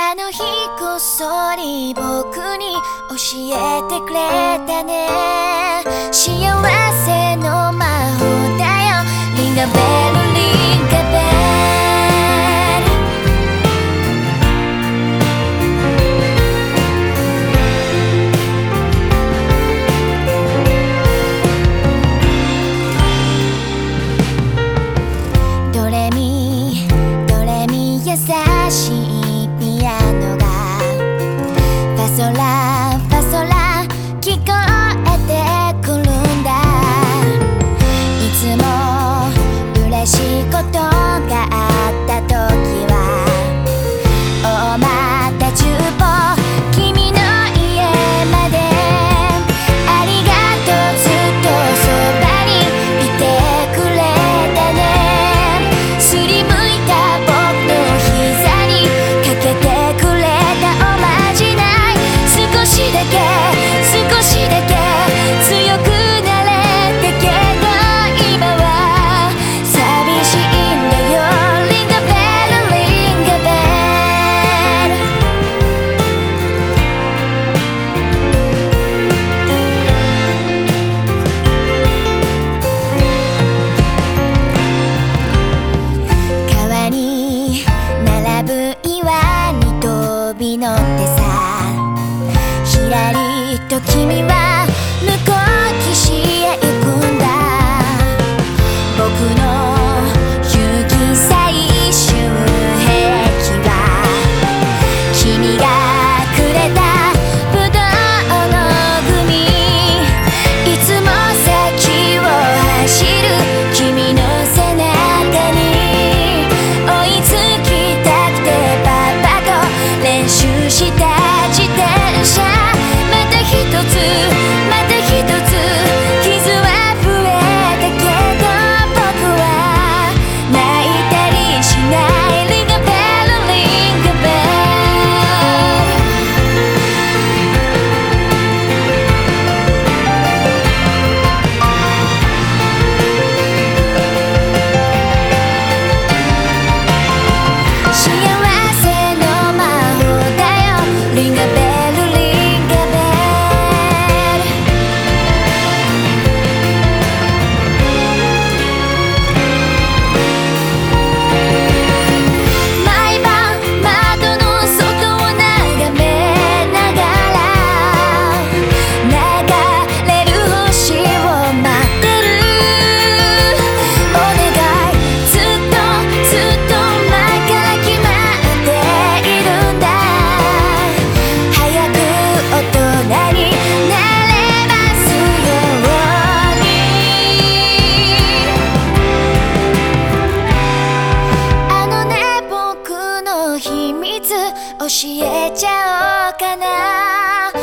あの日こっそり僕に教えてくれたね。幸せの魔法だよ。リンガベルリンガベル。ドレミ優しいピアノがファソラファソラ聞こえてくるんだ。いつも嬉しいことがあった時は大股中歩君の家まで。ありがとうずっとそばにいてくれたね。すりむいた僕の膝にかけてくれたおまじない。少しだけ少しだけ強くなれたけど今は寂しいんだよ。リンガベルリンガベル。川に並ぶ岩に飛び乗ってさ、ひらりと君は向こう岸へ行くんだ。僕の勇気最終兵器は君がくれたぶどうのグミ。いつも先を走る君の背中に追いつきたくてパパと練習した自転車。また一つまた一つ傷は増えたけど僕は泣いたりしない。リンガベルリンガベル。幸せの魔法だよ。リンガベルリンガベル。毎晩窓の外を眺めながら流れる星を待ってる。お願いずっとずっと前から決まっているんだ。早く大人になれますように。あのね僕の秘密教えちゃおうかな。